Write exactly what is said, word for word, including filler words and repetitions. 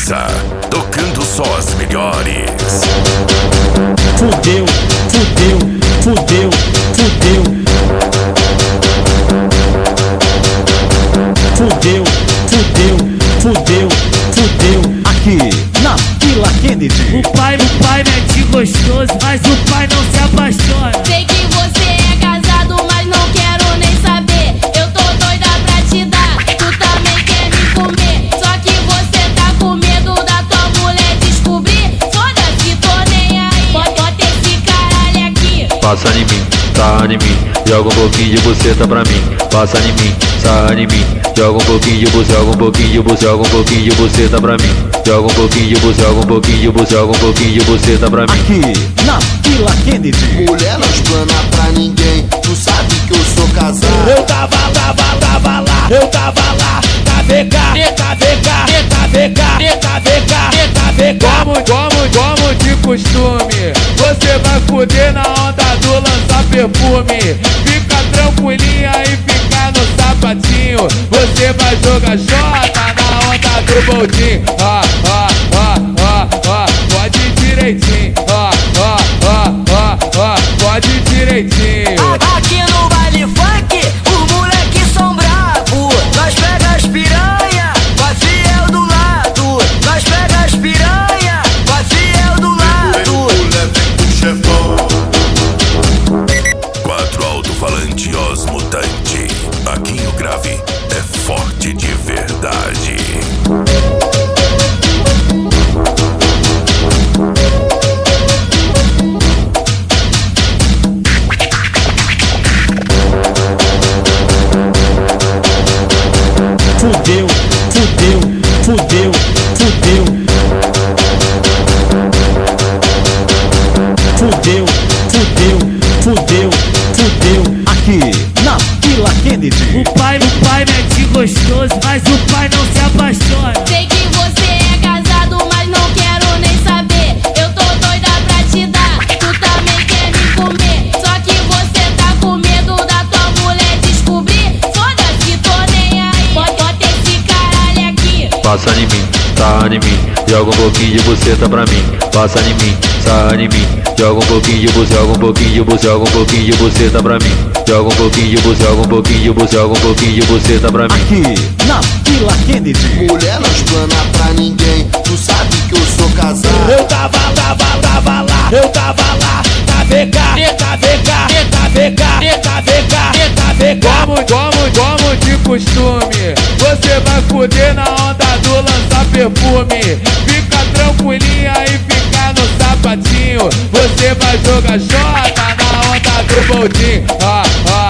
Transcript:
Massa, tocando só as melhores. Fudeu, fudeu, fudeu, fudeu. Fudeu, fudeu, fudeu, fudeu. Aqui na Vila Kennedy. O pai, o pai mete gostoso, mas o pai não se apaixona. Sei que você é casado, mas não quero nem saber. Eu tô doida pra te dar, tu também quer me comer. Só que você tá com medo da tua mulher descobrir. Foda-se, tô nem aí, bota esse caralho aqui. Passa em mim, sarra em mim, joga um pouquinho de buceta pra mim. Passa em mim, sarra em mim, joga um pouquinho de buceta, joga um pouquinho de buceta, joga um pouquinho de buceta pra mim. Joga um pouquinho de buceta, joga um pouquinho de buceta, joga um pouquinho de buceta pra mim. Aqui na Vila Kennedy. Mulher não explana pra ninguém, tu sabe que eu sou casado. Eu tava, tava, tava lá, eu tava lá, K V K, K V K, K V K, K V K, K V K. Como, como, como de costume, você vai fuder na onda do lançar perfume. Fica tranquilinha e fica no sapatinho. Você vai jogar jota na onda do boldinho. Ó, ó, ó, ó, ó, pode direitinho. Ó, ó, ó, ó, ó, pode direitinho. Aqui no baile funk, os moleques são brabo. Nós pega as piranha, com a fiel do lado. Nós pega as piranha, com a fiel do lado. Mulher vem com chefão. Quatro alto-falante Osmo Tante. Aqui o grave é forte de verdade. Fudeu, fudeu, fudeu, fudeu. Fudeu, fudeu, fudeu, fudeu. Aqui na Vila Kennedy. O pai, o pai mete gostoso, mas o pai não se apaixona. Sei que você é casado, mas não quero nem saber. Eu tô doida pra te dar, tu também quer me comer. Só que você tá com medo da tua mulher descobrir. Foda-se, tô nem aí, bota esse caralho aqui. Passa em mim, sarra em mim, joga um pouquinho de buceta pra mim. Passa em mim, sarra em mim, joga um pouquinho de buceta, joga um pouquinho de buceta, joga um pouquinho de buceta pra mim. Joga um pouquinho de buceta, joga um pouquinho de buceta, joga um pouquinho de buceta pra mim. Aqui na Vila Kennedy. Mulher não explana pra ninguém, tu sabe que eu sou casado. Eu tava, tava, tava lá, eu tava lá, K V K, K V K, K V K, K V K, K V K. Como, como, como de costume, você vai fuder na onda do lançar perfume. Fica tranquilinha e fica no sapatinho. Você vai jogar jota na onda do boldinho. Ó, ó,